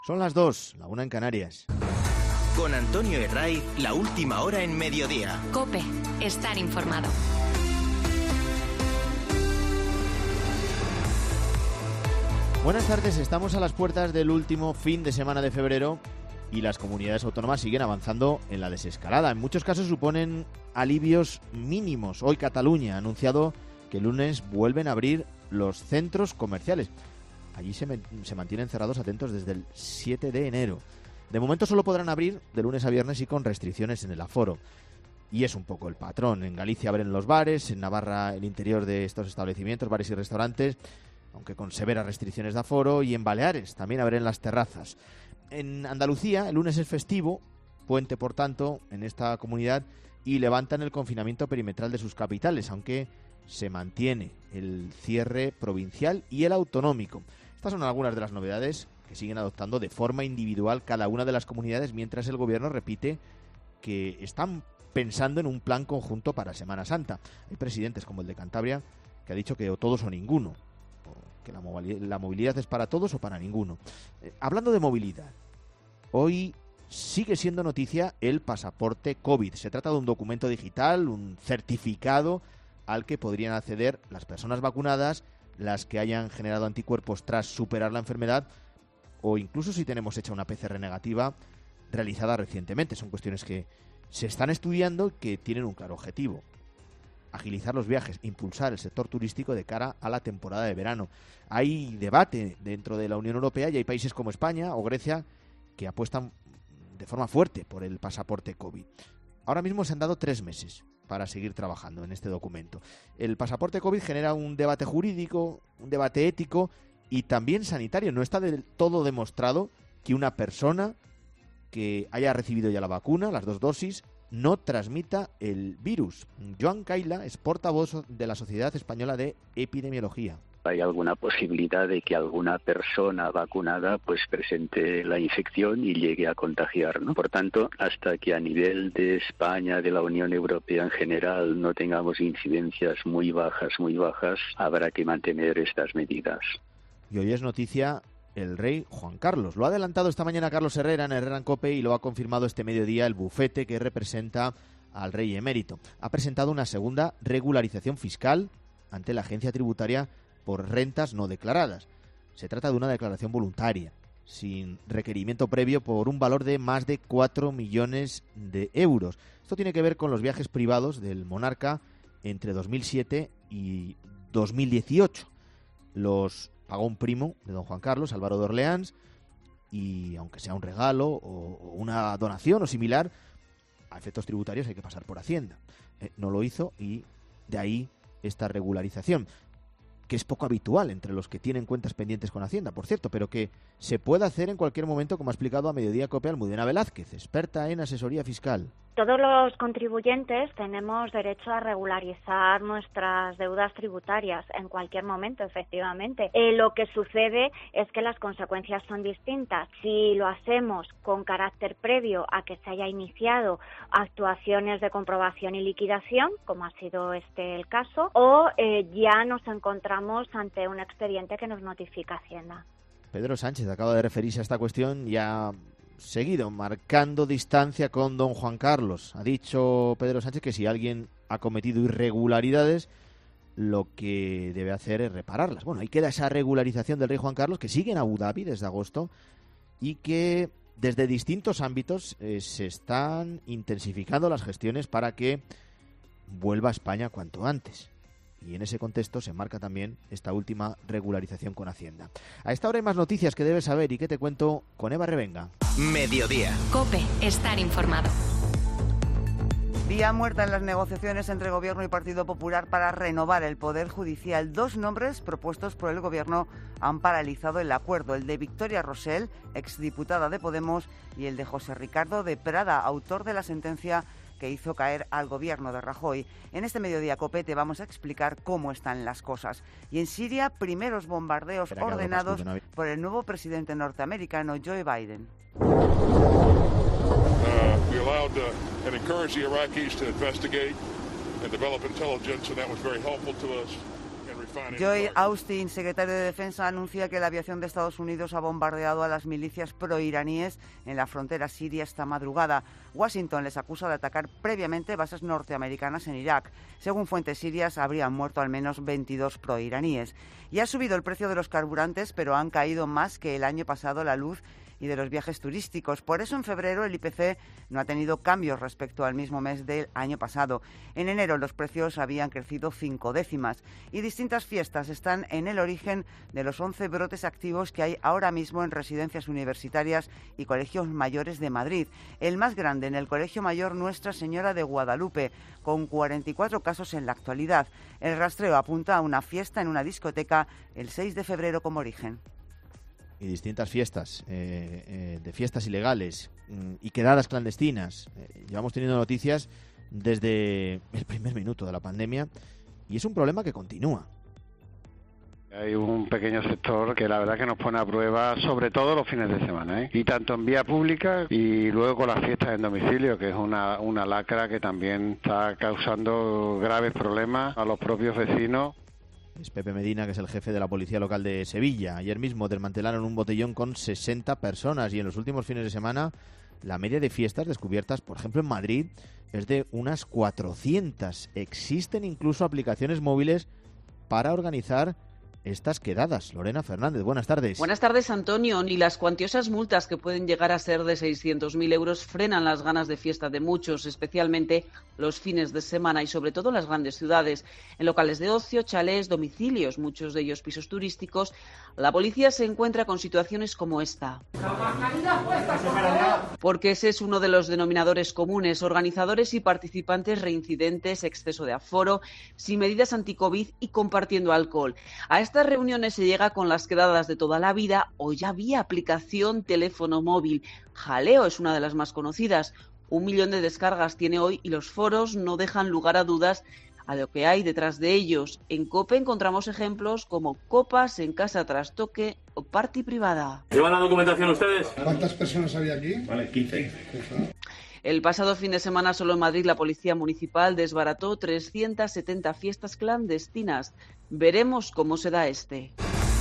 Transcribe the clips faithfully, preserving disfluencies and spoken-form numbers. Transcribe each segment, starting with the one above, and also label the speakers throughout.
Speaker 1: Son las dos, la una en Canarias.
Speaker 2: Con Antonio Herraiz, la última hora en Mediodía.
Speaker 3: COPE, estar informado.
Speaker 1: Buenas tardes, estamos a las puertas del último fin de semana de febrero y las comunidades autónomas siguen avanzando en la desescalada. En muchos casos suponen alivios mínimos. Hoy Cataluña ha anunciado que el lunes vuelven a abrir los centros comerciales. Allí se, me, se mantienen cerrados, atentos, desde el siete de enero. De momento solo podrán abrir de lunes a viernes y con restricciones en el aforo. Y es un poco el patrón. En Galicia abren los bares, en Navarra el interior de estos establecimientos, bares y restaurantes, aunque con severas restricciones de aforo, y en Baleares también abren las terrazas. En Andalucía el lunes es festivo, puente por tanto, en esta comunidad, y levantan el confinamiento perimetral de sus capitales, aunque se mantiene el cierre provincial y el autonómico. Estas son algunas de las novedades que siguen adoptando de forma individual cada una de las comunidades, mientras el gobierno repite que están pensando en un plan conjunto para Semana Santa. Hay presidentes como el de Cantabria que ha dicho que o todos o ninguno, que la movilidad, la movilidad es para todos o para ninguno. Eh, hablando de movilidad, hoy sigue siendo noticia el pasaporte COVID. Se trata de un documento digital, un certificado al que podrían acceder las personas vacunadas, las que hayan generado anticuerpos tras superar la enfermedad, o incluso si tenemos hecha una P C R negativa realizada recientemente. Son cuestiones que se están estudiando y que tienen un claro objetivo: agilizar los viajes, impulsar el sector turístico de cara a la temporada de verano. Hay debate dentro de la Unión Europea y hay países como España o Grecia que apuestan de forma fuerte por el pasaporte COVID. Ahora mismo se han dado tres meses para seguir trabajando en este documento. El pasaporte COVID genera un debate jurídico, un debate ético y también sanitario. No está del todo demostrado que una persona que haya recibido ya la vacuna, las dos dosis, no transmita el virus. Joan Caila es portavoz de la Sociedad Española de Epidemiología.
Speaker 4: Hay alguna posibilidad de que alguna persona vacunada pues presente la infección y llegue a contagiar, ¿no? Por tanto, hasta que a nivel de España, de la Unión Europea en general, no tengamos incidencias muy bajas, muy bajas, habrá que mantener estas medidas.
Speaker 1: Y hoy es noticia el rey Juan Carlos. Lo ha adelantado esta mañana Carlos Herrera en Herrera en COPE y lo ha confirmado este mediodía el bufete que representa al rey emérito. Ha presentado una segunda regularización fiscal ante la agencia tributaria por rentas no declaradas. Se trata de una declaración voluntaria, sin requerimiento previo, por un valor de más de cuatro millones de euros. Esto tiene que ver con los viajes privados del monarca entre dos mil siete y dos mil dieciocho. Los pagó un primo de don Juan Carlos, Álvaro de Orleans, y aunque sea un regalo o una donación o similar, a efectos tributarios hay que pasar por Hacienda. Eh, no lo hizo y de ahí esta regularización, que es poco habitual entre los que tienen cuentas pendientes con Hacienda, por cierto, pero que se puede hacer en cualquier momento, como ha explicado a Mediodía COPE Almudena Velázquez, experta en asesoría fiscal.
Speaker 5: Todos los contribuyentes tenemos derecho a regularizar nuestras deudas tributarias en cualquier momento, efectivamente. Eh, lo que sucede es que las consecuencias son distintas. Si lo hacemos con carácter previo a que se haya iniciado actuaciones de comprobación y liquidación, como ha sido este el caso, o eh, ya nos encontramos ante un expediente que nos notifica Hacienda.
Speaker 1: Pedro Sánchez acaba de referirse a esta cuestión y ha seguido marcando distancia con don Juan Carlos. Ha dicho Pedro Sánchez que si alguien ha cometido irregularidades, lo que debe hacer es repararlas. Bueno, ahí queda esa regularización del rey Juan Carlos, que sigue en Abu Dhabi desde agosto y que desde distintos ámbitos eh, se están intensificando las gestiones para que vuelva a España cuanto antes. Y en ese contexto se marca también esta última regularización con Hacienda. A esta hora hay más noticias que debes saber y que te cuento con Eva Revenga.
Speaker 2: Mediodía.
Speaker 3: COPE, estar informado.
Speaker 6: Vía muerta en las negociaciones entre Gobierno y Partido Popular para renovar el Poder Judicial. Dos nombres propuestos por el Gobierno han paralizado el acuerdo. El de Victoria Rosell, exdiputada de Podemos, y el de José Ricardo de Prada, autor de la sentencia que hizo caer al gobierno de Rajoy. En este Mediodía COPE te vamos a explicar cómo están las cosas. Y en Siria, primeros bombardeos Espera, ordenados por el nuevo presidente norteamericano Joe Biden.
Speaker 7: Uh, we allowed uh, and encouraged the Iraqis to investigate and develop intelligence, and that was very helpful to us.
Speaker 6: Joy Austin, secretario de Defensa, anuncia que la aviación de Estados Unidos ha bombardeado a las milicias proiraníes en la frontera siria esta madrugada. Washington les acusa de atacar previamente bases norteamericanas en Irak. Según fuentes sirias, habrían muerto al menos veintidós proiraníes. Y ha subido el precio de los carburantes, pero han caído más que el año pasado la luz y de los viajes turísticos. Por eso en febrero el I P C no ha tenido cambios respecto al mismo mes del año pasado. En enero los precios habían crecido cinco décimas y distintas fiestas están en el origen de los once brotes activos que hay ahora mismo en residencias universitarias y colegios mayores de Madrid. El más grande en el Colegio Mayor Nuestra Señora de Guadalupe, con cuarenta y cuatro casos en la actualidad. El rastreo apunta a una fiesta en una discoteca el seis de febrero como origen.
Speaker 1: Y distintas fiestas, eh, eh, de fiestas ilegales mm, y quedadas clandestinas. Eh, llevamos teniendo noticias desde el primer minuto de la pandemia y es un problema que continúa.
Speaker 7: Hay un pequeño sector que la verdad que nos pone a prueba, sobre todo los fines de semana, ¿eh? Y tanto en vía pública y luego con las fiestas en domicilio, que es una, una lacra que también está causando graves problemas a los propios vecinos.
Speaker 1: Es Pepe Medina, que es el jefe de la Policía Local de Sevilla. Ayer mismo desmantelaron un botellón con sesenta personas y en los últimos fines de semana la media de fiestas descubiertas, por ejemplo en Madrid, es de unas cuatrocientas. Existen incluso aplicaciones móviles para organizar estas quedadas. Lorena Fernández, buenas tardes.
Speaker 8: Buenas tardes, Antonio. Ni las cuantiosas multas, que pueden llegar a ser de seiscientos mil euros, frenan las ganas de fiesta de muchos, especialmente los fines de semana y sobre todo en las grandes ciudades. En locales de ocio, chalés, domicilios, muchos de ellos pisos turísticos, la policía se encuentra con situaciones como esta. Porque ese es uno de los denominadores comunes: organizadores y participantes reincidentes, exceso de aforo, sin medidas anticovid y compartiendo alcohol. A estas reuniones se llega con las quedadas de toda la vida o ya vía aplicación teléfono móvil. Jaleo es una de las más conocidas. Un millón de descargas tiene hoy y los foros no dejan lugar a dudas a lo que hay detrás de ellos. En COPE encontramos ejemplos como copas en casa trastoque o party privada.
Speaker 9: ¿Llevan la documentación ustedes?
Speaker 10: ¿Cuántas personas había aquí?
Speaker 9: Vale, quince.
Speaker 8: El pasado fin de semana solo en Madrid la Policía Municipal desbarató trescientas setenta fiestas clandestinas. Veremos cómo se da este.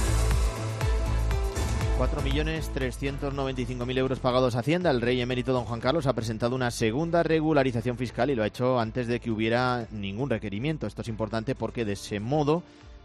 Speaker 1: cuatro millones trescientos noventa y cinco mil euros pagados a Hacienda. El rey emérito don Juan Carlos ha presentado una segunda regularización fiscal y lo ha hecho antes de que hubiera ningún requerimiento. Esto es importante porque de ese modo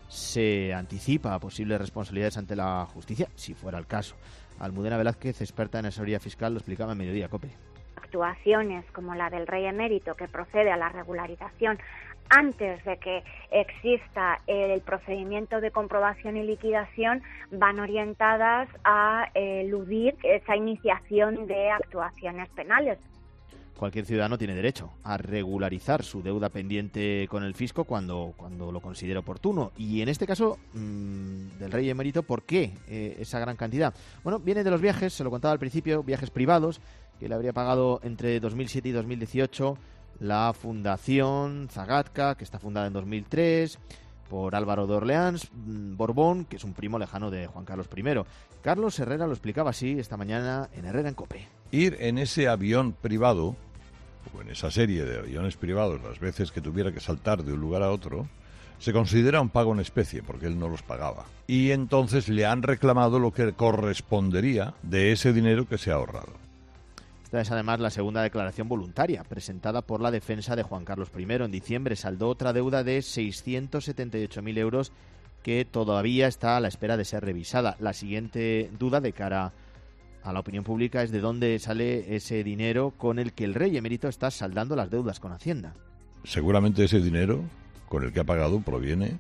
Speaker 1: se anticipa a posibles responsabilidades ante la justicia, si fuera el caso. Almudena Velázquez, experta en asesoría fiscal, lo explicaba en Mediodía COPE.
Speaker 5: Actuaciones como la del rey emérito, que procede a la regularización antes de que exista el procedimiento de comprobación y liquidación, van orientadas a eludir esa iniciación de actuaciones penales.
Speaker 1: Cualquier ciudadano tiene derecho a regularizar su deuda pendiente con el fisco cuando, cuando lo considere oportuno. Y en este caso mmm, del rey emérito, ¿por qué eh, esa gran cantidad? Bueno, viene de los viajes, se lo contaba al principio, viajes privados que le habría pagado entre dos mil siete y dos mil dieciocho la Fundación Zagatka, que está fundada en dos mil tres, por Álvaro de Orleans Borbón, que es un primo lejano de Juan Carlos primero. Carlos Herrera lo explicaba así esta mañana en Herrera en COPE.
Speaker 11: Ir en ese avión privado, o en esa serie de aviones privados, las veces que tuviera que saltar de un lugar a otro, se considera un pago en especie, porque él no los pagaba. Y entonces le han reclamado lo que correspondería de ese dinero que se ha ahorrado.
Speaker 1: Esta es además la segunda declaración voluntaria presentada por la defensa de Juan Carlos primero. En diciembre saldó otra deuda de seiscientos setenta y ocho mil euros que todavía está a la espera de ser revisada. La siguiente duda de cara a la opinión pública es de dónde sale ese dinero con el que el rey emérito está saldando las deudas con Hacienda.
Speaker 11: Seguramente ese dinero con el que ha pagado proviene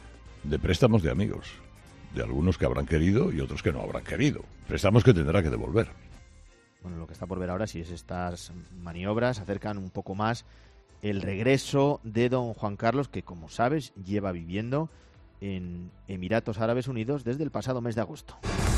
Speaker 11: de préstamos de amigos, de algunos que habrán querido y otros que no habrán querido. Préstamos que tendrá que devolver.
Speaker 1: Bueno, lo que está por ver ahora, si es estas maniobras, acercan un poco más el regreso de don Juan Carlos, que como sabes lleva viviendo en Emiratos Árabes Unidos desde el pasado mes de agosto.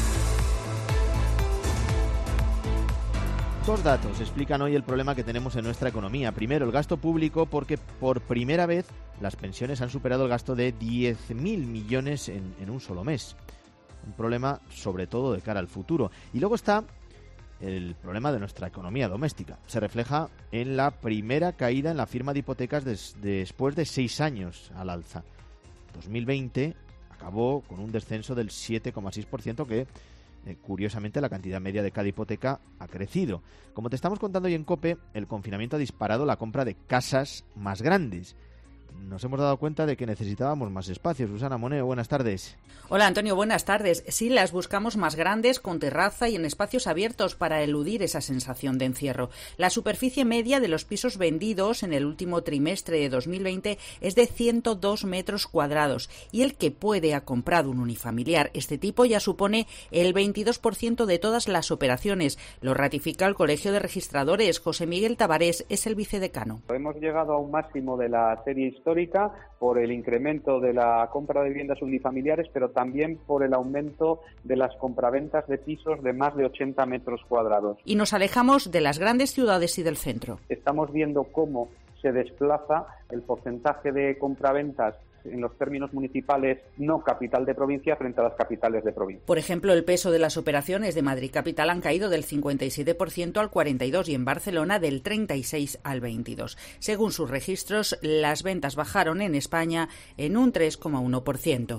Speaker 1: Dos datos explican hoy el problema que tenemos en nuestra economía. Primero, el gasto público, porque por primera vez las pensiones han superado el gasto de diez mil millones en, en un solo mes. Un problema sobre todo de cara al futuro. Y luego está el problema de nuestra economía doméstica. Se refleja en la primera caída en la firma de hipotecas des, después de seis años al alza. dos mil veinte acabó con un descenso del siete coma seis por ciento que, eh, curiosamente, la cantidad media de cada hipoteca ha crecido. Como te estamos contando hoy en COPE, el confinamiento ha disparado la compra de casas más grandes. Nos hemos dado cuenta de que necesitábamos más espacio. Susana Moneo, buenas tardes.
Speaker 9: Hola Antonio, buenas tardes. Sí, las buscamos más grandes, con terraza y en espacios abiertos para eludir esa sensación de encierro. La superficie media de los pisos vendidos en el último trimestre de dos mil veinte es de ciento dos metros cuadrados y el que puede ha comprado un unifamiliar. Este tipo ya supone el veintidós por ciento de todas las operaciones. Lo ratifica el Colegio de Registradores. José Miguel Tavares es el vicedecano.
Speaker 10: Hemos llegado a un máximo de la serie histórica por el incremento de la compra de viviendas unifamiliares, pero también por el aumento de las compraventas de pisos de más de ochenta metros cuadrados.
Speaker 9: Y nos alejamos de las grandes ciudades y del centro.
Speaker 10: Estamos viendo cómo se desplaza el porcentaje de compraventas en los términos municipales no capital de provincia frente a las capitales de provincia.
Speaker 9: Por ejemplo, el peso de las operaciones de Madrid capital han caído del cincuenta y siete por ciento al cuarenta y dos por ciento y en Barcelona del treinta y seis por ciento al veintidós por ciento. Según sus registros, las ventas bajaron en España en un tres coma uno por ciento.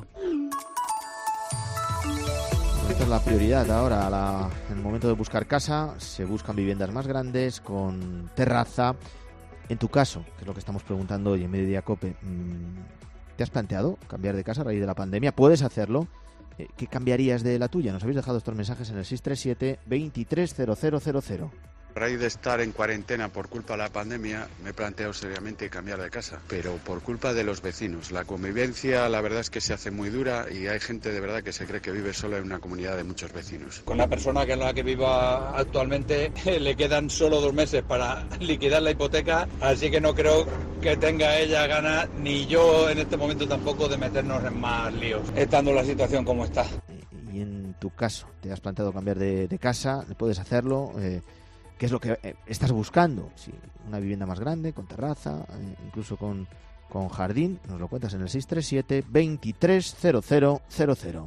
Speaker 1: Esta es la prioridad ahora, la, en el momento de buscar casa, se buscan viviendas más grandes, con terraza. En tu caso, que es lo que estamos preguntando hoy en Mediodía COPE, ¿te has planteado cambiar de casa a raíz de la pandemia? ¿Puedes hacerlo? ¿Qué cambiarías de la tuya? Nos habéis dejado estos mensajes en el seis tres siete, veintitrés cero cero cero cero.
Speaker 12: A raíz de estar en cuarentena por culpa de la pandemia, me he planteado seriamente cambiar de casa, pero por culpa de los vecinos. La convivencia, la verdad es que se hace muy dura y hay gente de verdad que se cree que vive solo en una comunidad de muchos vecinos.
Speaker 13: Con la persona que es la que viva actualmente le quedan solo dos meses para liquidar la hipoteca, así que no creo que tenga ella ganas, ni yo en este momento tampoco, de meternos en más líos, estando la situación como está.
Speaker 1: Y en tu caso, ¿te has planteado cambiar de, de casa? ¿Puedes hacerlo? Eh, ¿Qué es lo que eh, estás buscando? Sí, una vivienda más grande, con terraza, eh, incluso con, con jardín. Nos lo cuentas en el seis tres siete, veintitrés cero cero cero cero.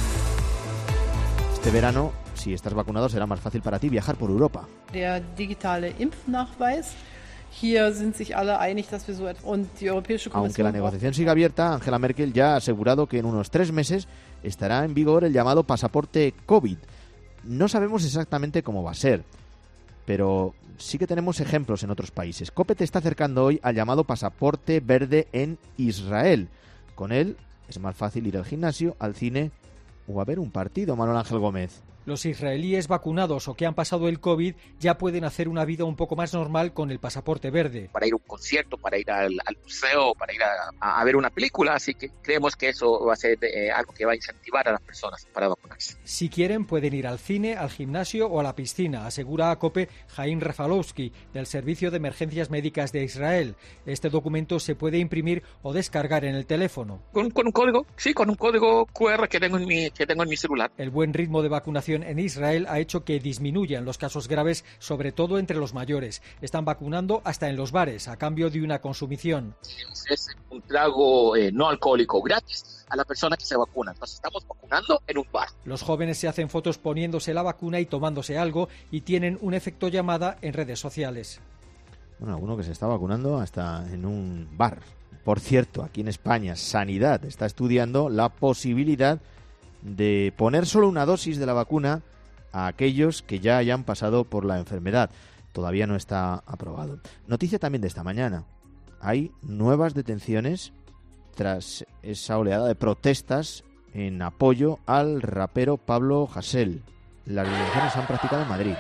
Speaker 1: Este verano, si estás vacunado, será más fácil para ti viajar por Europa.
Speaker 14: Der digitale Impfnachweis. Hier sind sich alle einig, dass wir so und die Europäische Kommission.
Speaker 1: Aunque la negociación siga abierta, Angela Merkel ya ha asegurado que en unos tres meses estará en vigor el llamado pasaporte COVID. No sabemos exactamente cómo va a ser, pero sí que tenemos ejemplos en otros países. COPE te está acercando hoy al llamado pasaporte verde en Israel. Con él es más fácil ir al gimnasio, al cine o a ver un partido. Manuel Ángel Gómez.
Speaker 15: Los israelíes vacunados o que han pasado el COVID ya pueden hacer una vida un poco más normal con el pasaporte verde.
Speaker 16: Para ir a un concierto, para ir al, al museo, para ir a, a ver una película, así que creemos que eso va a ser eh, algo que va a incentivar a las personas para vacunarse.
Speaker 15: Si quieren, pueden ir al cine, al gimnasio o a la piscina, asegura a COPE Jaim Rafalowski, del Servicio de Emergencias Médicas de Israel. Este documento se puede imprimir o descargar en el teléfono.
Speaker 16: ¿Con, con un código? Sí, con un código cu erre que tengo en mi, que tengo en mi celular.
Speaker 15: El buen ritmo de vacunación en Israel ha hecho que disminuyan los casos graves, sobre todo entre los mayores. Están vacunando hasta en los bares, a cambio de una consumición.
Speaker 16: Es un trago eh, no alcohólico gratis a la persona que se vacuna. Entonces estamos vacunando en un bar.
Speaker 15: Los jóvenes se hacen fotos poniéndose la vacuna y tomándose algo y tienen un efecto llamada en redes sociales.
Speaker 1: Bueno, alguno que se está vacunando hasta en un bar. Por cierto, aquí en España, Sanidad está estudiando la posibilidad de poner solo una dosis de la vacuna a aquellos que ya hayan pasado por la enfermedad. Todavía no está aprobado. Noticia también de esta mañana. Hay nuevas detenciones tras esa oleada de protestas en apoyo al rapero Pablo Hasél. Las detenciones se han practicado en Madrid.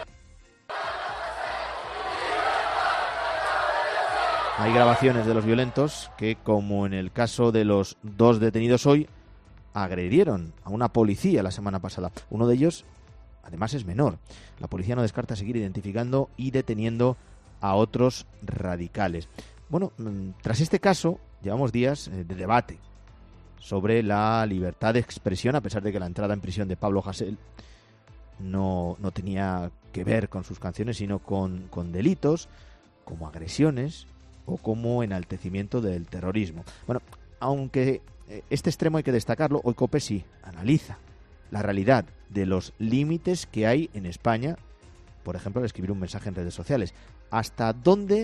Speaker 1: Hay grabaciones de los violentos que, como en el caso de los dos detenidos hoy, agredieron a una policía la semana pasada. Uno de ellos, además, es menor. La policía no descarta seguir identificando y deteniendo a otros radicales. Bueno, tras este caso, llevamos días de debate sobre la libertad de expresión, a pesar de que la entrada en prisión de Pablo Hasél no, no tenía que ver con sus canciones, sino con, con delitos como agresiones o como enaltecimiento del terrorismo. Bueno, aunque este extremo hay que destacarlo, hoy COPE sí analiza la realidad de los límites que hay en España, por ejemplo, al escribir un mensaje en redes sociales. ¿Hasta dónde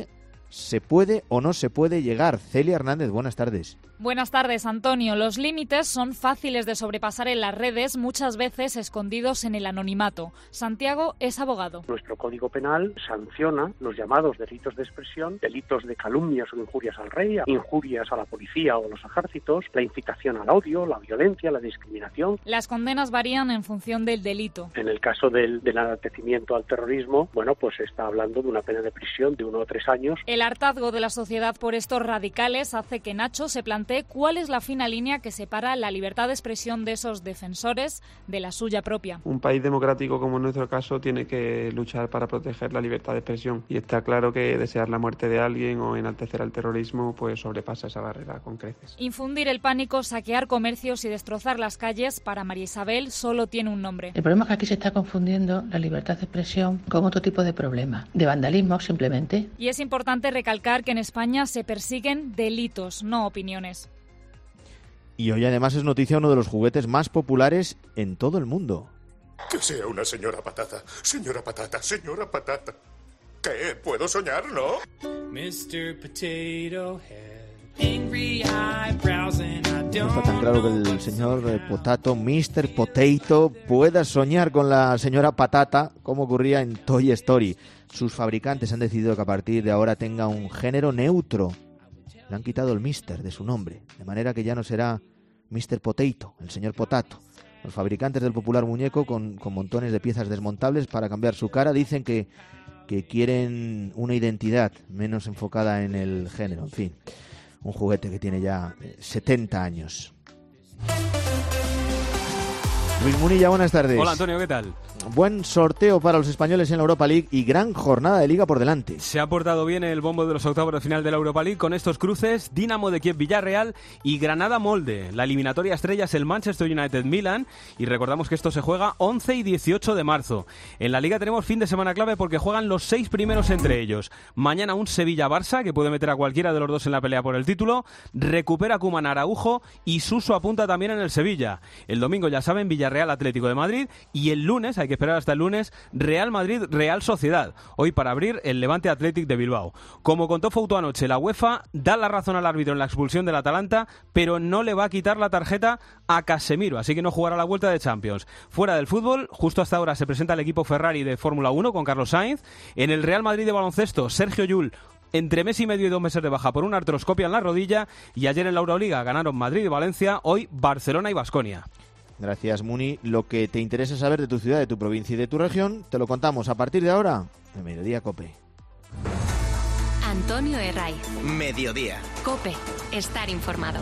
Speaker 1: ¿Se puede o no se puede llegar? Celia Hernández, buenas tardes.
Speaker 17: Buenas tardes, Antonio. Los límites son fáciles de sobrepasar en las redes, muchas veces escondidos en el anonimato. Santiago es abogado.
Speaker 18: Nuestro Código Penal sanciona los llamados delitos de expresión, delitos de calumnias o injurias al rey, injurias a la policía o a los ejércitos, la incitación al odio, la violencia, la discriminación.
Speaker 17: Las condenas varían en función del delito.
Speaker 18: En el caso del, del enaltecimiento al terrorismo, bueno, pues se está hablando de una pena de prisión de uno o tres años.
Speaker 17: El hartazgo de la sociedad por estos radicales hace que Nacho se plantee cuál es la fina línea que separa la libertad de expresión de esos defensores de la suya propia.
Speaker 19: Un país democrático como en nuestro caso tiene que luchar para proteger la libertad de expresión y está claro que desear la muerte de alguien o enaltecer al terrorismo pues sobrepasa esa barrera con creces.
Speaker 17: Infundir el pánico, saquear comercios y destrozar las calles para María Isabel solo tiene un nombre.
Speaker 20: El problema es que aquí se está confundiendo la libertad de expresión con otro tipo de problema, de vandalismo simplemente.
Speaker 17: Y es importante recalcar que en España se persiguen delitos, no opiniones.
Speaker 1: Y hoy además es noticia uno de los juguetes más populares en todo el mundo.
Speaker 21: Que sea una señora patata, señora patata, señora patata. ¿Qué? ¿Puedo soñar, no?
Speaker 1: mister Potato Head, angry eyebrows and I don't. No está tan claro que el señor Potato, mister Potato, pueda soñar con la señora Patata, como ocurría en Toy Story. Sus fabricantes han decidido que a partir de ahora tenga un género neutro. Le han quitado el mister de su nombre, de manera que ya no será mister Potato, el señor Potato. Los fabricantes del popular muñeco, con, con montones de piezas desmontables para cambiar su cara, dicen que, que quieren una identidad menos enfocada en el género. En fin, un juguete que tiene ya setenta años. Luis Munilla, buenas tardes.
Speaker 22: Hola, Antonio, ¿qué tal?
Speaker 1: Buen sorteo para los españoles en la Europa League y gran jornada de Liga por delante.
Speaker 22: Se ha portado bien el bombo de los octavos de final de la Europa League con estos cruces: Dinamo de Kiev Villarreal y Granada Molde. La eliminatoria estrella es el Manchester United Milan y recordamos que esto se juega once y dieciocho de marzo. En la Liga tenemos fin de semana clave porque juegan los seis primeros entre ellos. Mañana un Sevilla-Barça que puede meter a cualquiera de los dos en la pelea por el título. Recupera Koeman Araujo y Suso apunta también en el Sevilla. El domingo, ya saben, Villarreal Atlético de Madrid y el lunes, hay que esperar hasta el lunes, Real Madrid Real Sociedad. Hoy para abrir el Levante Athletic de Bilbao. Como contó Fouto anoche, la UEFA da la razón al árbitro en la expulsión del Atalanta, pero no le va a quitar la tarjeta a Casemiro, así que no jugará la vuelta de Champions. Fuera del fútbol, justo hasta ahora se presenta el equipo Ferrari de Fórmula uno con Carlos Sainz. En el Real Madrid de baloncesto, Sergio Llull entre mes y medio y dos meses de baja por una artroscopia en la rodilla, y ayer en la Euroliga ganaron Madrid y Valencia, hoy Barcelona y Baskonia.
Speaker 1: Gracias, Muni. Lo que te interesa saber de tu ciudad, de tu provincia y de tu región, te lo contamos a partir de ahora en Mediodía COPE.
Speaker 3: Antonio Herray.
Speaker 2: Mediodía.
Speaker 3: COPE. Estar informado.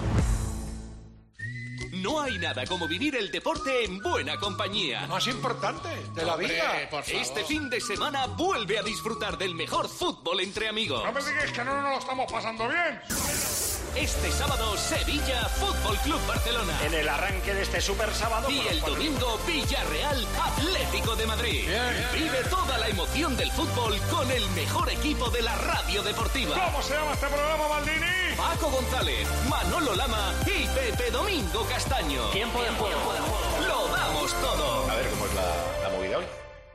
Speaker 23: No hay nada como vivir el deporte en buena compañía.
Speaker 21: Más importante de la
Speaker 23: Hombre,
Speaker 21: vida.
Speaker 23: por favor. Este fin de semana vuelve a disfrutar del mejor fútbol entre amigos.
Speaker 21: No me digas que no nos lo estamos pasando bien.
Speaker 23: Este sábado, Sevilla Fútbol Club Barcelona.
Speaker 21: En el arranque de este super sábado.
Speaker 23: Y el domingo, Villarreal Atlético de Madrid.
Speaker 21: Bien, bien.
Speaker 23: Vive toda la emoción del fútbol con el mejor equipo de la radio deportiva.
Speaker 21: ¿Cómo se llama este programa, Maldini?
Speaker 23: Paco González, Manolo Lama y Pepe Domingo Castaño.
Speaker 21: Tiempo de juego.
Speaker 23: Lo damos todo.
Speaker 21: A ver cómo es la, la movida hoy.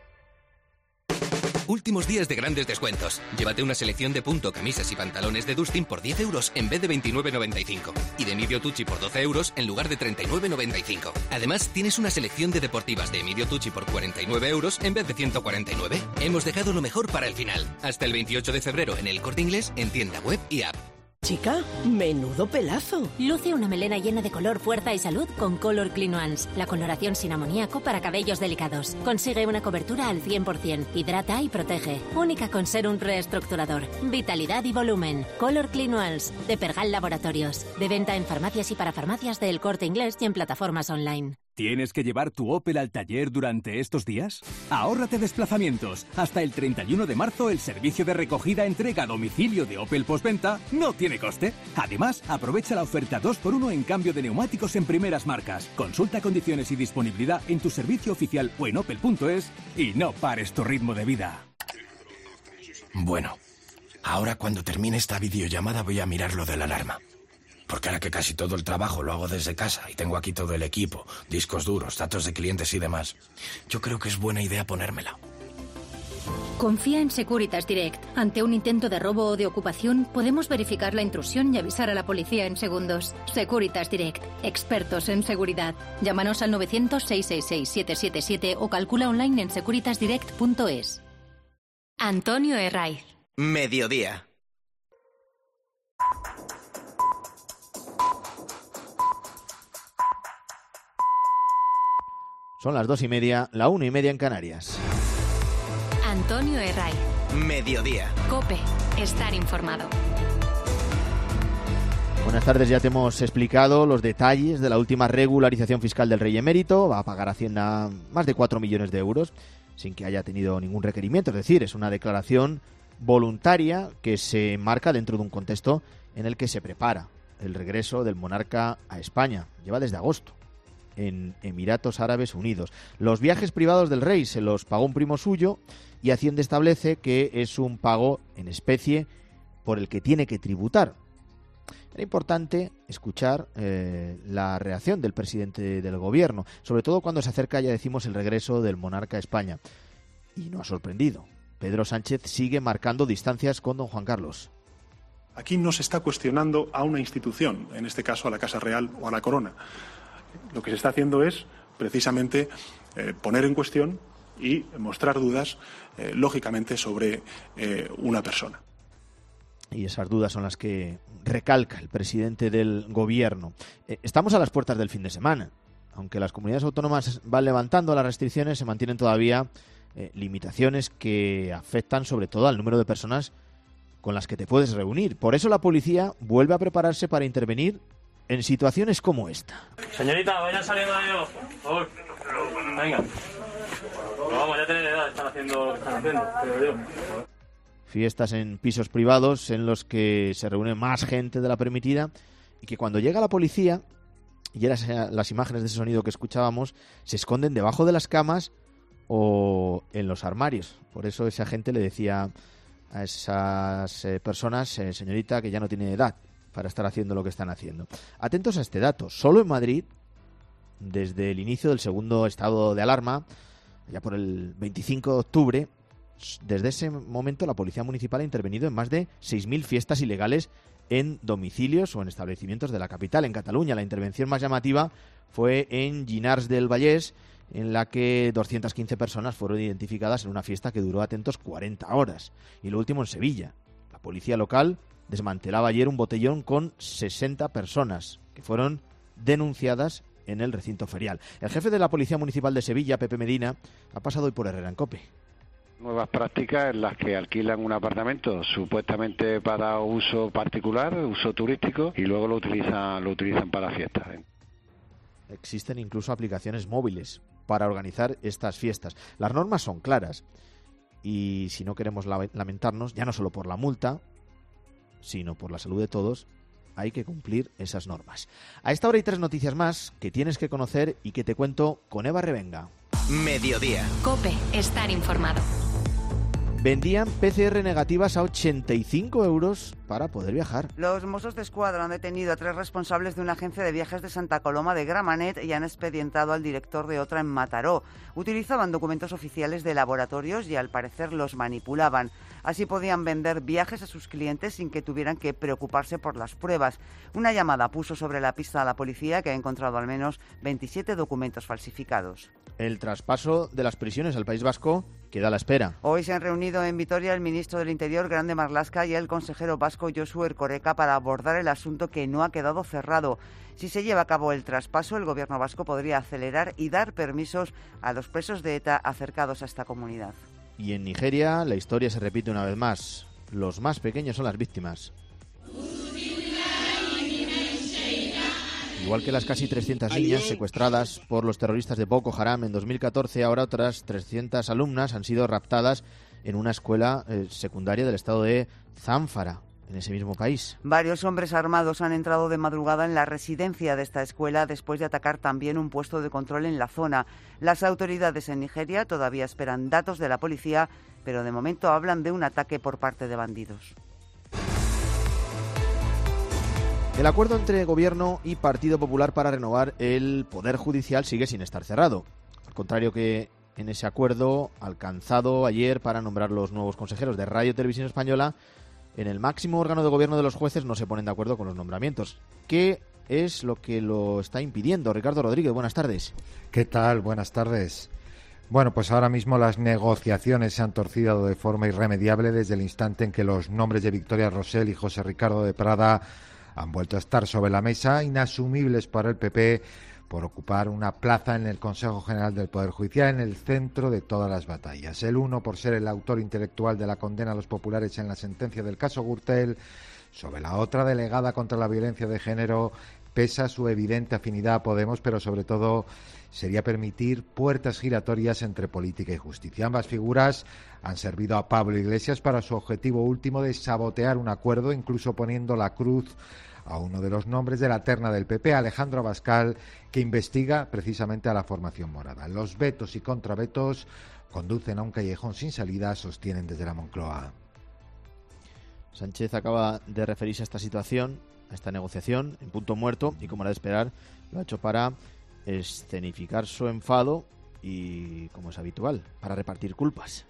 Speaker 24: Últimos días de grandes descuentos. Llévate una selección de punto, camisas y pantalones de Dustin por diez euros en vez de veintinueve noventa y cinco. Y de Emilio Tucci por doce euros en lugar de treinta y nueve noventa y cinco. Además, tienes una selección de deportivas de Emilio Tucci por cuarenta y nueve euros en vez de ciento cuarenta y nueve. Hemos dejado lo mejor para el final. Hasta el veintiocho de febrero en El Corte Inglés, en tienda web y app.
Speaker 25: Chica, menudo pelazo.
Speaker 26: Luce una melena llena de color, fuerza y salud con Color Clean Ones, la coloración sin amoníaco para cabellos delicados. Consigue una cobertura al cien por ciento, hidrata y protege. Única con serum reestructurador, vitalidad y volumen. Color Clean Ones, de Pergal Laboratorios. De venta en farmacias y para farmacias de El Corte Inglés y en plataformas online.
Speaker 27: ¿Tienes que llevar tu Opel al taller durante estos días? Ahórrate desplazamientos. Hasta el treinta y uno de marzo el servicio de recogida-entrega a domicilio de Opel Postventa no tiene coste. Además, aprovecha la oferta dos por uno en cambio de neumáticos en primeras marcas. Consulta condiciones y disponibilidad en tu servicio oficial o en opel punto es y no pares tu ritmo de vida.
Speaker 28: Bueno, ahora cuando termine esta videollamada voy a mirar lo de la alarma. Porque ahora que casi todo el trabajo lo hago desde casa y tengo aquí todo el equipo, discos duros, datos de clientes y demás, yo creo que es buena idea ponérmela.
Speaker 26: Confía en Securitas Direct. Ante un intento de robo o de ocupación, podemos verificar la intrusión y avisar a la policía en segundos. Securitas Direct. Expertos en seguridad. Llámanos al novecientos, seiscientos sesenta y seis, siete siete siete o calcula online en securitas direct punto es.
Speaker 3: Antonio Herraiz.
Speaker 2: Mediodía.
Speaker 1: Son las dos y media, la una y media en Canarias.
Speaker 3: Antonio Herraiz.
Speaker 2: Mediodía.
Speaker 3: COPE. Estar informado.
Speaker 1: Buenas tardes, ya te hemos explicado los detalles de la última regularización fiscal del Rey Emérito. Va a pagar Hacienda más de cuatro millones de euros sin que haya tenido ningún requerimiento. Es decir, es una declaración voluntaria que se marca dentro de un contexto en el que se prepara el regreso del monarca a España. Lleva desde agosto en Emiratos Árabes Unidos. Los viajes privados del rey se los pagó un primo suyo y Hacienda establece que es un pago en especie por el que tiene que tributar. Era importante escuchar eh, la reacción del presidente del gobierno, sobre todo cuando se acerca, ya decimos, el regreso del monarca a España. Y no ha sorprendido. Pedro Sánchez sigue marcando distancias con don Juan Carlos.
Speaker 4: Aquí no se está cuestionando a una institución, en este caso a la Casa Real o a la Corona. Lo que se está haciendo es, precisamente, eh, poner en cuestión y mostrar dudas, eh, lógicamente, sobre eh, una persona.
Speaker 1: Y esas dudas son las que recalca el presidente del gobierno. Eh, estamos a las puertas del fin de semana. Aunque las comunidades autónomas van levantando las restricciones, se mantienen todavía eh, limitaciones que afectan sobre todo al número de personas con las que te puedes reunir. Por eso la policía vuelve a prepararse para intervenir en situaciones como esta.
Speaker 5: Señorita, vaya saliendo de nuevo, por favor. Venga. Pero vamos, ya tienen edad, están haciendo lo que están haciendo, creo yo.
Speaker 1: Fiestas en pisos privados en los que se reúne más gente de la permitida y que cuando llega la policía, y eran las imágenes de ese sonido que escuchábamos, se esconden debajo de las camas o en los armarios. Por eso esa gente le decía a esas eh, personas, eh, señorita, que ya no tiene edad para estar haciendo lo que están haciendo. Atentos a este dato. Solo en Madrid, desde el inicio del segundo estado de alarma, ya por el veinticinco de octubre, desde ese momento la Policía Municipal ha intervenido en más de seis mil fiestas ilegales en domicilios o en establecimientos de la capital. En Cataluña, la intervención más llamativa fue en Llinars del Vallès, en la que doscientas quince personas fueron identificadas en una fiesta que duró, atentos, cuarenta horas. Y lo último en Sevilla. La policía local desmantelaba ayer un botellón con sesenta personas que fueron denunciadas en el recinto ferial. El jefe de la Policía Municipal de Sevilla, Pepe Medina, ha pasado hoy por Herrera en COPE.
Speaker 6: Nuevas prácticas en las que alquilan un apartamento supuestamente para uso particular, uso turístico, y luego lo utilizan, lo utilizan para fiestas.
Speaker 1: Existen incluso aplicaciones móviles para organizar estas fiestas. Las normas son claras y si no queremos lamentarnos, ya no solo por la multa, sino por la salud de todos, hay que cumplir esas normas. A esta hora hay tres noticias más que tienes que conocer y que te cuento con Eva Revenga.
Speaker 2: Mediodía.
Speaker 3: COPE. Estar informado.
Speaker 1: Vendían P C R negativas a ochenta y cinco euros para poder viajar.
Speaker 7: Los Mossos d'Esquadra han detenido a tres responsables de una agencia de viajes de Santa Coloma de Gramenet y han expedientado al director de otra en Mataró. Utilizaban documentos oficiales de laboratorios y al parecer los manipulaban. Así podían vender viajes a sus clientes sin que tuvieran que preocuparse por las pruebas. Una llamada puso sobre la pista a la policía, que ha encontrado al menos veintisiete documentos falsificados.
Speaker 1: El traspaso de las prisiones al País Vasco queda a la espera.
Speaker 7: Hoy se han reunido en Vitoria el ministro del Interior, Grande Marlaska, y el consejero vasco, Josu Erkoreka, para abordar el asunto que no ha quedado cerrado. Si se lleva a cabo el traspaso, el gobierno vasco podría acelerar y dar permisos a los presos de ETA acercados a esta comunidad.
Speaker 1: Y en Nigeria la historia se repite una vez más. Los más pequeños son las víctimas. Igual que las casi trescientas niñas secuestradas por los terroristas de Boko Haram en dos mil catorce, ahora otras trescientas alumnas han sido raptadas en una escuela eh, secundaria del estado de Zamfara, en ese mismo país.
Speaker 7: Varios hombres armados han entrado de madrugada en la residencia de esta escuela después de atacar también un puesto de control en la zona. Las autoridades en Nigeria todavía esperan datos de la policía, pero de momento hablan de un ataque por parte de bandidos.
Speaker 1: El acuerdo entre Gobierno y Partido Popular para renovar el Poder Judicial sigue sin estar cerrado. Al contrario que en ese acuerdo alcanzado ayer para nombrar los nuevos consejeros de Radio y Televisión Española. En el máximo órgano de gobierno de los jueces no se ponen de acuerdo con los nombramientos. ¿Qué es lo que lo está impidiendo? Ricardo Rodríguez, buenas tardes.
Speaker 8: ¿Qué tal? Buenas tardes. Bueno, pues ahora mismo las negociaciones se han torcido de forma irremediable desde el instante en que los nombres de Victoria Rosell y José Ricardo de Prada han vuelto a estar sobre la mesa, inasumibles para el P P por ocupar una plaza en el Consejo General del Poder Judicial, en el centro de todas las batallas. El uno por ser el autor intelectual de la condena a los populares en la sentencia del caso Gürtel, sobre la otra delegada contra la violencia de género, pesa su evidente afinidad a Podemos, pero sobre todo sería permitir puertas giratorias entre política y justicia. Ambas figuras han servido a Pablo Iglesias para su objetivo último de sabotear un acuerdo, incluso poniendo la cruz a uno de los nombres de la terna del P P, Alejandro Abascal, que investiga precisamente a la formación morada. Los vetos y contravetos conducen a un callejón sin salida, sostienen desde la Moncloa.
Speaker 1: Sánchez acaba de referirse a esta situación, a esta negociación, en punto muerto, y como era de esperar, lo ha hecho para escenificar su enfado y, como es habitual, para repartir culpas.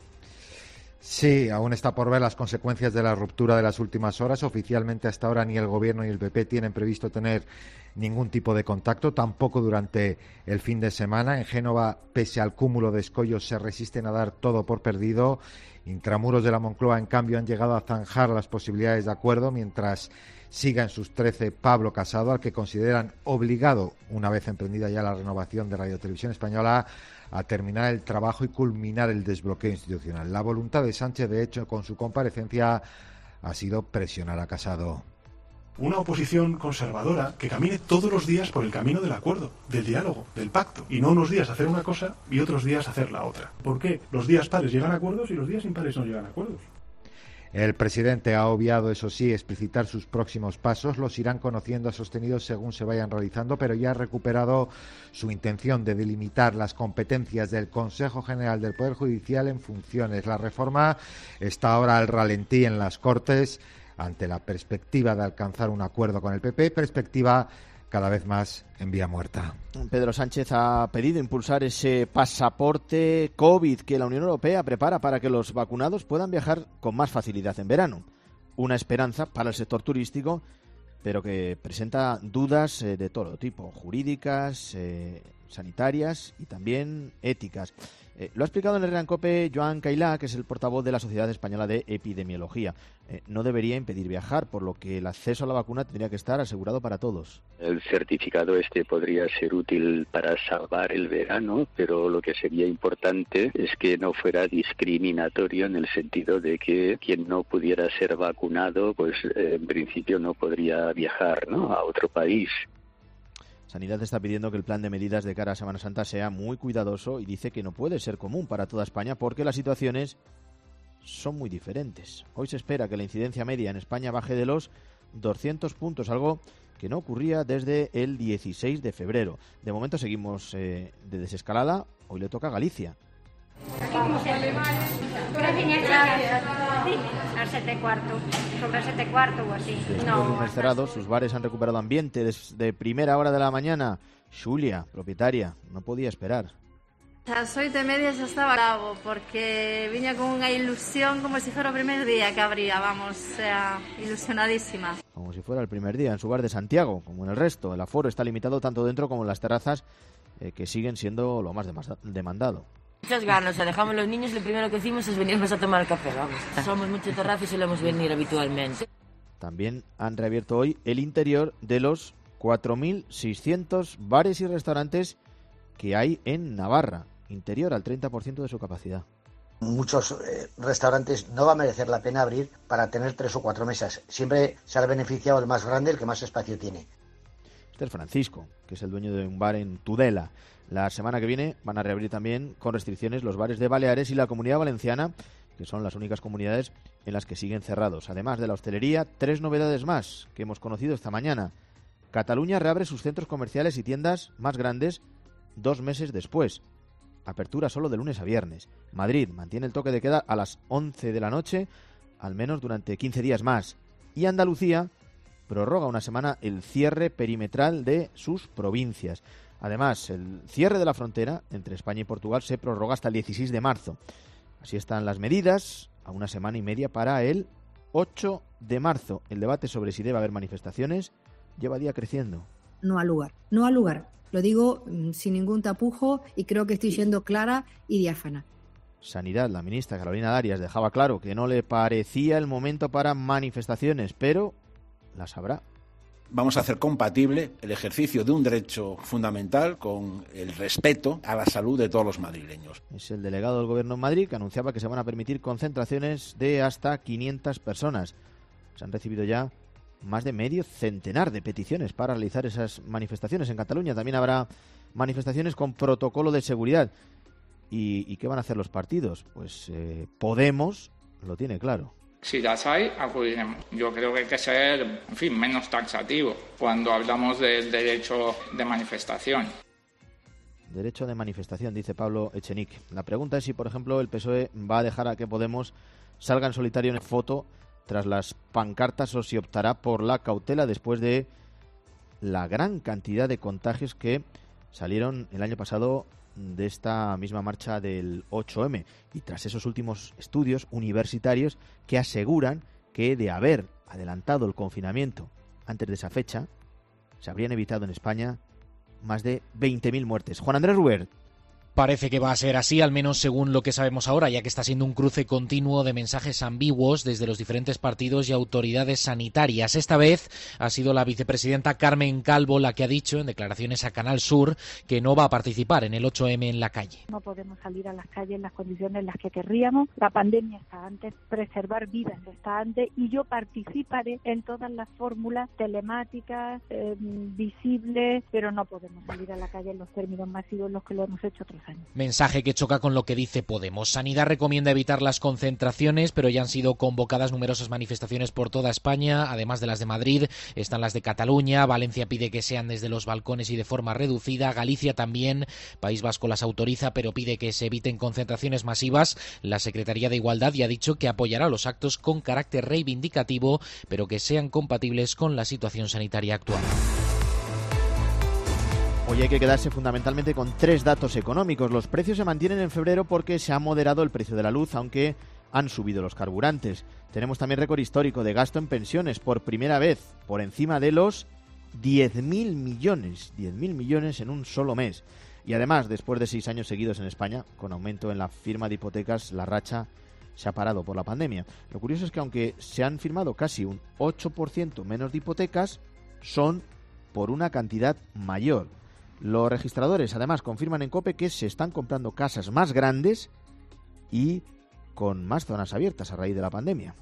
Speaker 8: Sí, aún está por ver las consecuencias de la ruptura de las últimas horas. Oficialmente hasta ahora ni el Gobierno ni el P P tienen previsto tener ningún tipo de contacto, tampoco durante el fin de semana. En Génova, pese al cúmulo de escollos, se resisten a dar todo por perdido. Intramuros de la Moncloa, en cambio, han llegado a zanjar las posibilidades de acuerdo, mientras siga en sus trece Pablo Casado, al que consideran obligado, una vez emprendida ya la renovación de Radio Televisión Española, a terminar el trabajo y culminar el desbloqueo institucional. La voluntad de Sánchez, de hecho, con su comparecencia, ha sido presionar a Casado.
Speaker 4: Una oposición conservadora que camine todos los días por el camino del acuerdo, del diálogo, del pacto, y no unos días hacer una cosa y otros días hacer la otra. ¿Por qué? Los días pares llegan a acuerdos y los días impares no llegan a acuerdos.
Speaker 8: El presidente ha obviado, eso sí, explicitar sus próximos pasos. Los irán conociendo, ha sostenido, según se vayan realizando, pero ya ha recuperado su intención de delimitar las competencias del Consejo General del Poder Judicial en funciones. La reforma está ahora al ralentí en las Cortes ante la perspectiva de alcanzar un acuerdo con el P P, perspectiva cada vez más en vía muerta.
Speaker 1: Pedro Sánchez ha pedido impulsar ese pasaporte COVID que la Unión Europea prepara para que los vacunados puedan viajar con más facilidad en verano. Una esperanza para el sector turístico, pero que presenta dudas eh, de todo tipo, jurídicas, eh, sanitarias y también éticas. Eh, lo ha explicado en el Herrera Cope Joan Cailá, que es el portavoz de la Sociedad Española de Epidemiología. Eh, no debería impedir viajar, por lo que el acceso a la vacuna tendría que estar asegurado para todos.
Speaker 9: El certificado este podría ser útil para salvar el verano, pero lo que sería importante es que no fuera discriminatorio en el sentido de que quien no pudiera ser vacunado, pues eh, en principio no podría viajar, ¿no?, a otro país.
Speaker 1: Sanidad está pidiendo que el plan de medidas de cara a Semana Santa sea muy cuidadoso y dice que no puede ser común para toda España porque las situaciones son muy diferentes. Hoy se espera que la incidencia media en España baje de los doscientos puntos, algo que no ocurría desde el dieciséis de febrero. De momento seguimos eh, de desescalada. Hoy le toca a Galicia.
Speaker 10: Al sete cuarto, sobre el sete cuarto o así.
Speaker 1: No, los cerrados, sus bares han recuperado ambiente desde primera hora de la mañana. Xulia, propietaria, no podía esperar.
Speaker 11: A las oito e media xa estaba bravo, porque viña con unha ilusión como se si fuera o primer día que abría, vamos, o sea, ilusionadísima.
Speaker 1: Como si fuera el primer día en su bar de Santiago, como en el resto. El aforo está limitado tanto dentro como en las terrazas, eh, que siguen siendo lo más demandado.
Speaker 12: Muchas ganas, dejamos los niños, lo primero que hicimos es venirnos a tomar café, vamos. Somos muchos terrazas y solemos venir habitualmente.
Speaker 1: También han reabierto hoy el interior de los cuatro mil seiscientos bares y restaurantes que hay en Navarra, interior al treinta por ciento de su capacidad.
Speaker 13: Muchos eh, restaurantes no va a merecer la pena abrir para tener tres o cuatro mesas. Siempre se ha beneficiado el más grande, el que más espacio tiene.
Speaker 1: Este es Francisco, que es el dueño de un bar en Tudela. La semana que viene van a reabrir también con restricciones los bares de Baleares y la Comunidad Valenciana, que son las únicas comunidades en las que siguen cerrados. Además de la hostelería, tres novedades más que hemos conocido esta mañana. Cataluña reabre sus centros comerciales y tiendas más grandes dos meses después. Apertura solo de lunes a viernes. Madrid mantiene el toque de queda a las once de la noche, al menos durante quince días más. Y Andalucía prorroga una semana el cierre perimetral de sus provincias. Además, el cierre de la frontera entre España y Portugal se prorroga hasta el dieciséis de marzo. Así están las medidas, a una semana y media para el ocho de marzo. El debate sobre si debe haber manifestaciones lleva día creciendo.
Speaker 14: No ha lugar, no ha lugar. Lo digo mmm, sin ningún tapujo y creo que estoy siendo clara y diáfana.
Speaker 1: Sanidad, la ministra Carolina Darias dejaba claro que no le parecía el momento para manifestaciones, pero las habrá.
Speaker 15: Vamos a hacer compatible el ejercicio de un derecho fundamental con el respeto a la salud de todos los madrileños.
Speaker 1: Es el delegado del Gobierno en Madrid que anunciaba que se van a permitir concentraciones de hasta quinientas personas. Se han recibido ya más de medio centenar de peticiones para realizar esas manifestaciones. En Cataluña también habrá manifestaciones con protocolo de seguridad. ¿Y, y qué van a hacer los partidos? Pues eh, Podemos lo tiene claro.
Speaker 16: Si las hay, acudiremos. Yo creo que hay que ser, en fin, menos taxativo cuando hablamos del derecho de manifestación.
Speaker 1: Derecho de manifestación, dice Pablo Echenique. La pregunta es si, por ejemplo, el P S O E va a dejar a que Podemos salga en solitario en foto tras las pancartas o si optará por la cautela después de la gran cantidad de contagios que salieron el año pasado de esta misma marcha del ocho eme y tras esos últimos estudios universitarios que aseguran que de haber adelantado el confinamiento antes de esa fecha se habrían evitado en España más de veinte mil muertes. Juan Andrés Ruber.
Speaker 17: Parece que va a ser así, al menos según lo que sabemos ahora, ya que está siendo un cruce continuo de mensajes ambiguos desde los diferentes partidos y autoridades sanitarias. Esta vez ha sido la vicepresidenta Carmen Calvo la que ha dicho en declaraciones a Canal Sur que no va a participar en el ocho eme en la calle.
Speaker 18: No podemos salir a las calles en las condiciones en las que querríamos. La pandemia está antes, preservar vidas está antes y yo participaré en todas las fórmulas telemáticas, eh, visibles, pero no podemos salir a la calle en los términos masivos en los que lo hemos hecho otros años.
Speaker 17: Mensaje que choca con lo que dice Podemos. Sanidad recomienda evitar las concentraciones, pero ya han sido convocadas numerosas manifestaciones por toda España, además de las de Madrid, están las de Cataluña, Valencia pide que sean desde los balcones y de forma reducida, Galicia también, País Vasco las autoriza, pero pide que se eviten concentraciones masivas. La Secretaría de Igualdad ya ha dicho que apoyará los actos con carácter reivindicativo, pero que sean compatibles con la situación sanitaria actual.
Speaker 1: Hoy hay que quedarse fundamentalmente con tres datos económicos. Los precios se mantienen en febrero porque se ha moderado el precio de la luz, aunque han subido los carburantes. Tenemos también récord histórico de gasto en pensiones, por primera vez, por encima de los diez mil millones. diez mil millones en un solo mes. Y además, después de seis años seguidos en España, con aumento en la firma de hipotecas, la racha se ha parado por la pandemia. Lo curioso es que aunque se han firmado casi un ocho por ciento menos de hipotecas, son por una cantidad mayor. Los registradores, además, confirman en COPE que se están comprando casas más grandes y con más zonas abiertas a raíz de la pandemia.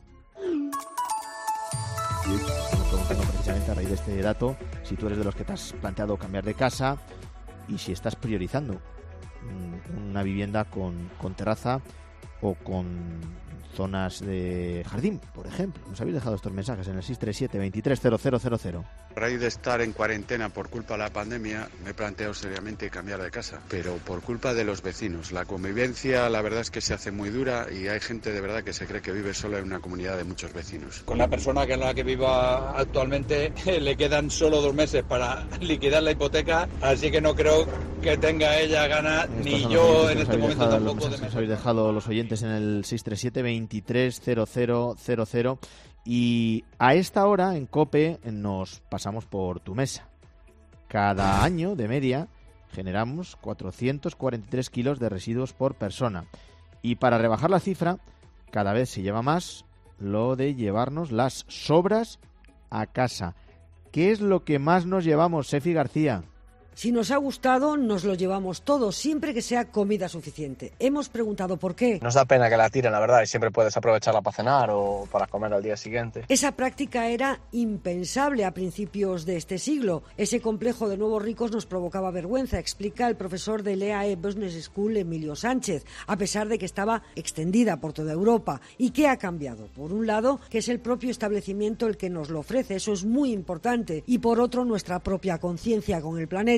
Speaker 1: Y estamos preguntando precisamente a raíz de este dato si tú eres de los que te has planteado cambiar de casa y si estás priorizando una vivienda con, con terraza o con zonas de jardín, por ejemplo. Nos habéis dejado estos mensajes en el seis tres siete, veintitrés cero cero cero cero.
Speaker 19: A raíz de estar en cuarentena por culpa de la pandemia, me he planteado seriamente cambiar de casa, pero por culpa de los vecinos. La convivencia, la verdad es que se hace muy dura y hay gente de verdad que se cree que vive sola en una comunidad de muchos vecinos.
Speaker 20: Con la persona que en la que viva actualmente le quedan solo dos meses para liquidar la hipoteca, así que no creo que tenga ella ganas, ni yo en este momento tampoco.
Speaker 1: De nos habéis dejado los oyentes en el seis tres siete, veintitrés cero cero cero cero. Y a esta hora en COPE nos pasamos por tu mesa. Cada año, de media, generamos cuatrocientos cuarenta y tres kilos de residuos por persona. Y para rebajar la cifra, cada vez se lleva más lo de llevarnos las sobras a casa. ¿Qué es lo que más nos llevamos, Sefi García?
Speaker 22: Si nos ha gustado, nos lo llevamos todo, siempre que sea comida suficiente. Hemos preguntado por qué.
Speaker 29: Nos da pena que la tiren, la verdad, y siempre puedes aprovecharla para cenar o para comer al día siguiente.
Speaker 22: Esa práctica era impensable a principios de este siglo. Ese complejo de nuevos ricos nos provocaba vergüenza, explica el profesor del E A E Business School, Emilio Sánchez, a pesar de que estaba extendida por toda Europa. ¿Y qué ha cambiado? Por un lado, que es el propio establecimiento el que nos lo ofrece, eso es muy importante. Y por otro, nuestra propia conciencia con el planeta.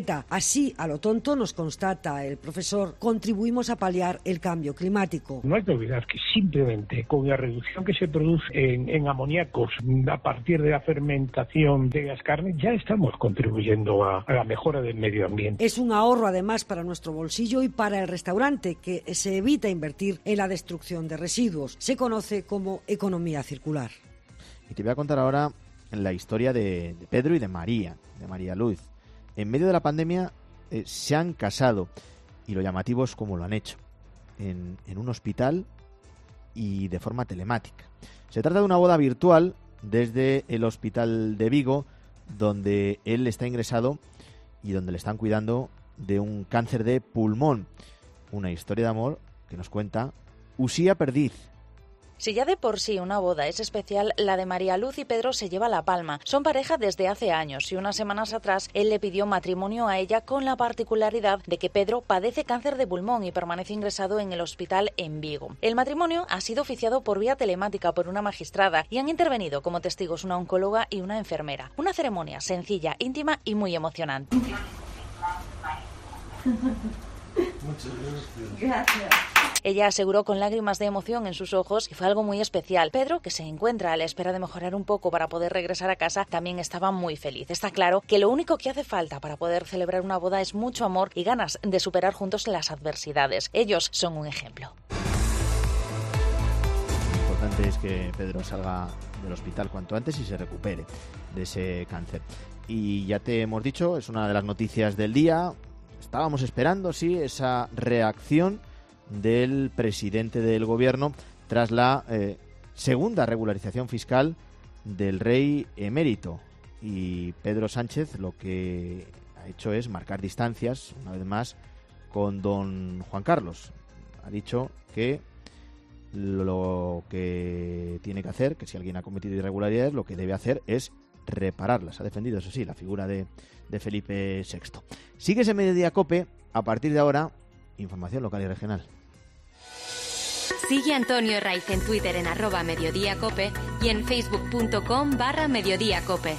Speaker 22: planeta. Así, a lo tonto, nos constata el profesor, contribuimos a paliar el cambio climático.
Speaker 5: No hay que olvidar que simplemente con la reducción que se produce en, en amoníacos a partir de la fermentación de las carnes ya estamos contribuyendo a, a la mejora del medio ambiente.
Speaker 22: Es un ahorro además para nuestro bolsillo y para el restaurante, que se evita invertir en la destrucción de residuos. Se conoce como economía circular.
Speaker 1: Y te voy a contar ahora la historia de, de Pedro y de María, de María Luz. En medio de la pandemia eh, se han casado, y lo llamativo es cómo lo han hecho, en, en un hospital y de forma telemática. Se trata de una boda virtual desde el hospital de Vigo, donde él está ingresado y donde le están cuidando de un cáncer de pulmón. Una historia de amor que nos cuenta Usía Perdiz.
Speaker 6: Si ya de por sí una boda es especial, la de María Luz y Pedro se lleva la palma. Son pareja desde hace años y unas semanas atrás él le pidió matrimonio a ella, con la particularidad de que Pedro padece cáncer de pulmón y permanece ingresado en el hospital en Vigo. El matrimonio ha sido oficiado por vía telemática por una magistrada y han intervenido como testigos una oncóloga y una enfermera. Una ceremonia sencilla, íntima y muy emocionante.
Speaker 21: Muchas gracias. Gracias.
Speaker 6: Ella aseguró con lágrimas de emoción en sus ojos que fue algo muy especial. Pedro, que se encuentra a la espera de mejorar un poco para poder regresar a casa, también estaba muy feliz. Está claro que lo único que hace falta para poder celebrar una boda es mucho amor y ganas de superar juntos las adversidades. Ellos son un ejemplo.
Speaker 1: Lo importante es que Pedro salga del hospital cuanto antes y se recupere de ese cáncer. Y ya te hemos dicho, es una de las noticias del día. Estábamos esperando, sí, esa reacción del presidente del gobierno tras la eh, segunda regularización fiscal del rey emérito. Y Pedro Sánchez lo que ha hecho es marcar distancias, una vez más, con don Juan Carlos. Ha dicho que lo que tiene que hacer, que si alguien ha cometido irregularidades, lo que debe hacer es repararlas. Ha defendido, eso sí, la figura de, de Felipe sexto. Sigues en Mediodía COPE. A partir de ahora, información local y regional.
Speaker 3: Sigue a Antonio Herraiz en Twitter en arroba Mediodía Cope y en facebook.com barra Mediodía Cope.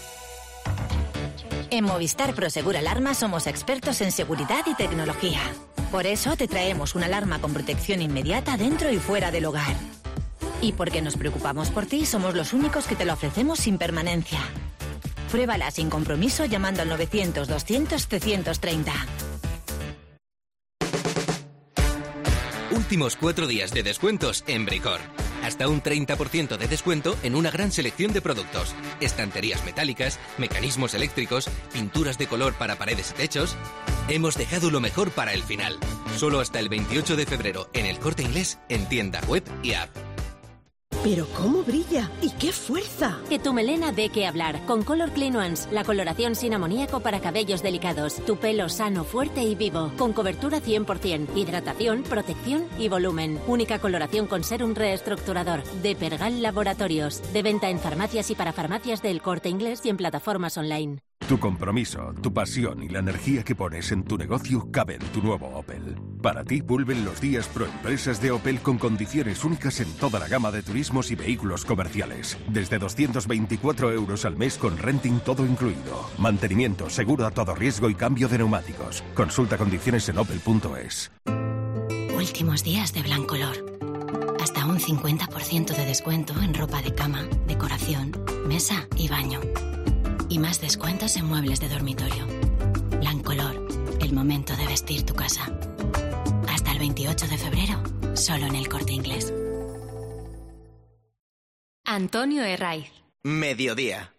Speaker 23: En Movistar Prosegur Alarma somos expertos en seguridad y tecnología. Por eso te traemos una alarma con protección inmediata dentro y fuera del hogar. Y porque nos preocupamos por ti, somos los únicos que te la ofrecemos sin permanencia. Pruébala sin compromiso llamando al novecientos doscientos trescientos treinta.
Speaker 24: Últimos cuatro días de descuentos en Bricor. Hasta un treinta por ciento de descuento en una gran selección de productos. Estanterías metálicas, mecanismos eléctricos, pinturas de color para paredes y techos. Hemos dejado lo mejor para el final. Solo hasta el veintiocho de febrero en El Corte Inglés, en tienda web y app.
Speaker 25: ¡Pero cómo brilla! ¡Y qué fuerza!
Speaker 26: Que tu melena dé que hablar. Con Color Clean Ones, la coloración sin amoníaco para cabellos delicados. Tu pelo sano, fuerte y vivo. Con cobertura cien por ciento. Hidratación, protección y volumen. Única coloración con serum reestructurador. De Pergal Laboratorios. De venta en farmacias y para farmacias del Corte Inglés y en plataformas online.
Speaker 27: Tu compromiso, tu pasión y la energía que pones en tu negocio caben en tu nuevo Opel. Para ti vuelven los días pro empresas de Opel con condiciones únicas en toda la gama de turismos y vehículos comerciales. Desde doscientos veinticuatro euros al mes con renting todo incluido. Mantenimiento, seguro a todo riesgo y cambio de neumáticos. Consulta condiciones en opel punto es.
Speaker 23: Últimos días de Blancolor. Hasta un cincuenta por ciento de descuento en ropa de cama, decoración, mesa y baño. Y más descuentos en muebles de dormitorio. Blancolor, el momento de vestir tu casa. Hasta el veintiocho de febrero, solo en El Corte Inglés.
Speaker 3: Antonio Herraiz.
Speaker 2: Mediodía.